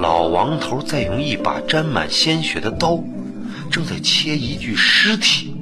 老王头在用一把沾满鲜血的刀，正在切一具尸体。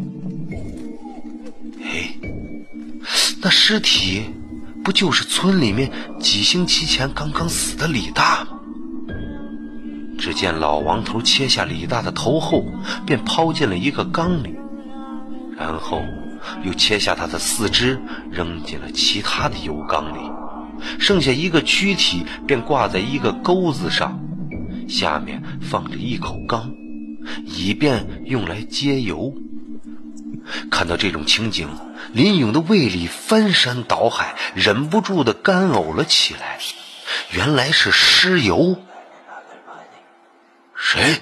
哎，那尸体不就是村里面几星期前刚刚死的李大吗？只见老王头切下李大的头后，便抛进了一个缸里，然后又切下他的四肢，扔进了其他的油缸里，剩下一个躯体便挂在一个钩子上，下面放着一口缸，以便用来接油。看到这种情景，林勇的胃里翻山倒海，忍不住地干呕了起来。原来是尸油。谁？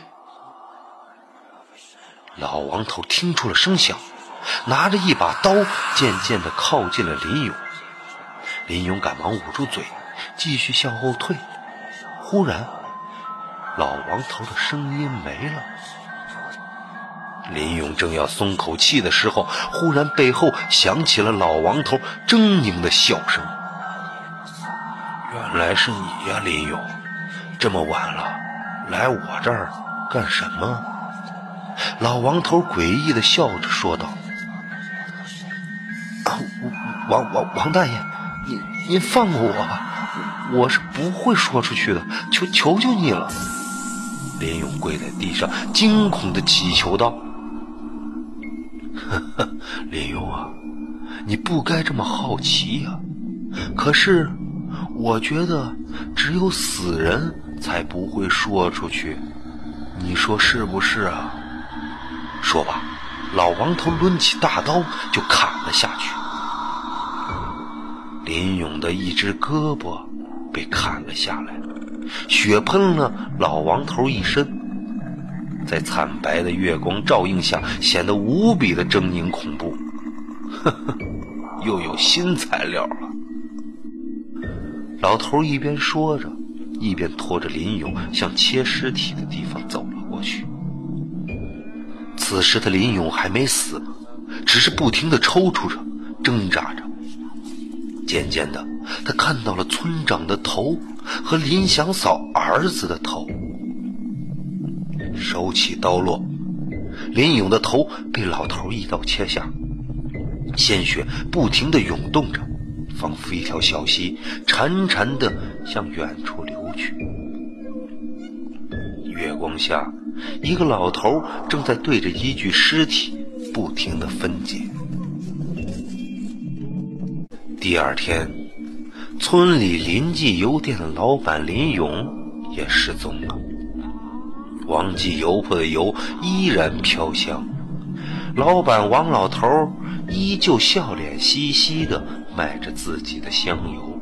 老王头听出了声响，拿着一把刀，渐渐地靠近了林勇。林勇赶忙捂住嘴，继续向后退。忽然，老王头的声音没了。林勇正要松口气的时候，忽然背后响起了老王头狰狞的笑声。原来是你呀，林勇，这么晚了，来我这儿干什么？老王头诡异地笑着说道。王大爷，您放过我吧，我是不会说出去的，求求你了。林勇跪在地上，惊恐地祈求道。林勇啊，你不该这么好奇呀。可是我觉得只有死人才不会说出去，你说是不是啊？说吧，老王头抡起大刀就砍了下去。林勇的一只胳膊被砍了下来，血喷了老王头一身，在惨白的月光照映下显得无比的狰狞恐怖。呵呵，又有新材料了。老头一边说着，一边拖着林勇向切尸体的地方走了过去。此时的林勇还没死，只是不停地抽搐着，挣扎着。渐渐的，他看到了村长的头和林祥嫂儿子的头。手起刀落，林勇的头被老头一刀切下，鲜血不停地涌动着，仿佛一条小溪潺潺地向远处流去。月光下，一个老头正在对着一具尸体不停地分解。第二天，村里临记油店的老板林勇也失踪了。王记油铺的油依然飘香，老板王老头依旧笑脸嘻嘻地卖着自己的香油。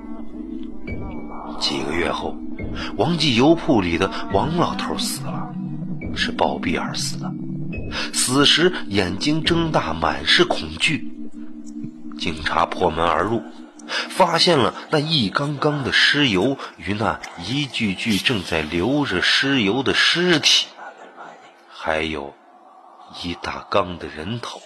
几个月后，王记油铺里的王老头死了，是暴毙而死的。死时眼睛睁大，满是恐惧。警察破门而入，发现了那一缸缸的尸油与那一具具正在流着尸油的尸体，还有一大缸的人头。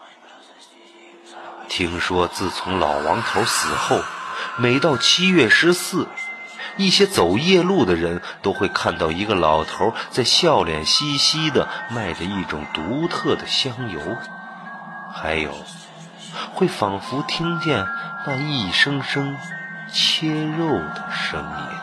听说自从老王头死后，每到7月14，一些走夜路的人都会看到一个老头在笑脸嘻嘻地卖着一种独特的香油，还有会仿佛听见那一声声切肉的声音。